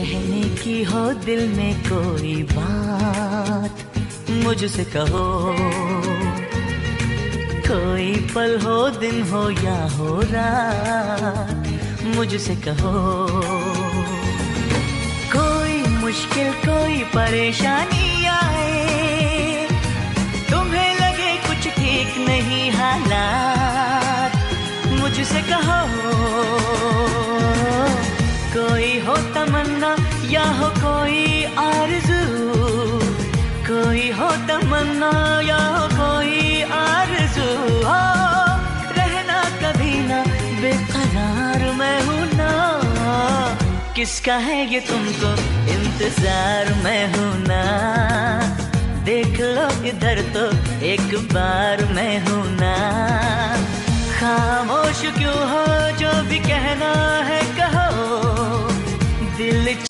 कहने की हो दिल में कोई बात मुझसे कहो, कोई पल हो दिन हो या हो रात मुझसे कहो, कोई मुश्किल कोई परेशानी आए, तुम्हें लगे कुछ ठीक नहीं हालात मुझसे कहो, कोई हो तमन्ना या हो कोई आरज़ू, कोई हो तमन्ना या हो कोई आरज़ू, हो रहना कभी ना बेकरार मैं हूँ ना, किसका है ये तुमको इंतजार मैं हूँ ना, देख लो इधर तो एक बार मैं हूँ ना, खामोश क्यों हो जो भी कहना है कहो, दिल